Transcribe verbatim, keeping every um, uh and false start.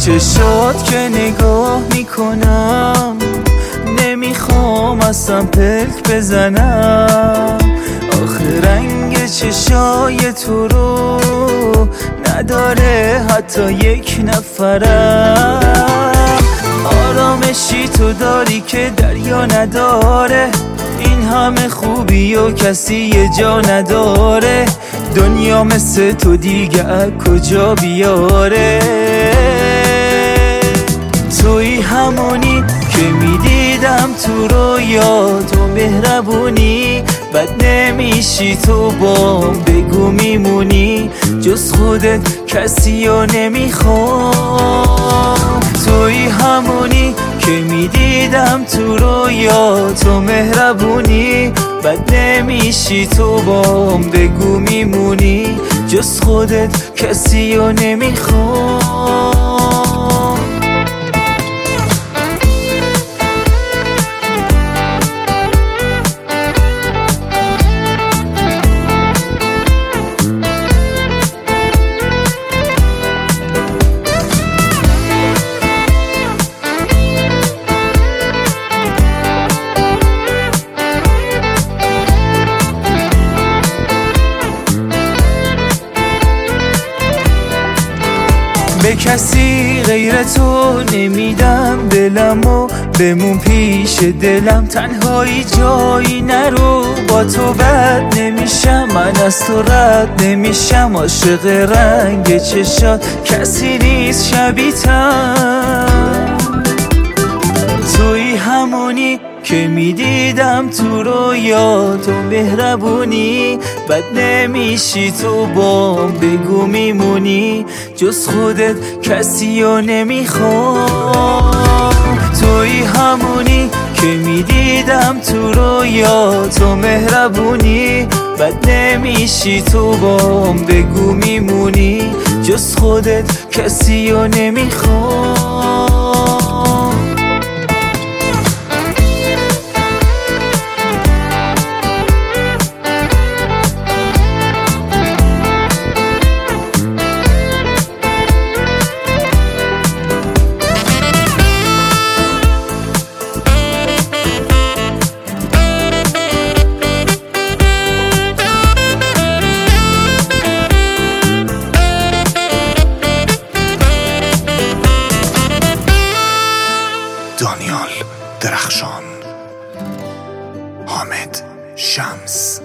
چشات که نگاه میکنم نمیخوام اصلا پلک بزنم. آخه رنگ چشای تو رو نداره حتی یک نفرم. آرامشی تو داری که دریا نداره، این همه خوبی و کسی یه جا نداره. دنیا مثل تو دیگه از کجا بیاره؟ توی همونی که میدیدم تو رویا، تو مهربونی بد نمیشی تو بام بگو میمونی، جز خودت کسی رو نمیخوام. توی همونی که میدیدم تو رویا، تو مهربونی بد نمیشی تو بام بگو میمونی، جز خودت کسی رو نمیخوام. به کسی غیر تو نمیدم دلمو، بمون پیش دلم تنهایی جایی نرو. با تو بد نمیشم، من از تو رد نمیشم. عاشق رنگ چشات کسی نیست شبیه‌تم. توی همونی که میدیدم تو رویا، تو مهربونی بد نمیشی تو بام بگو میمونی، جز خودت کسی رو نمیخوام. توی همونی که میدیدم تو رویا، تو مهربونی بد نمیشی تو بام بگو میمونی، جز خودت کسی رو نمیخوام. دانیال درخشان، حامد شمس.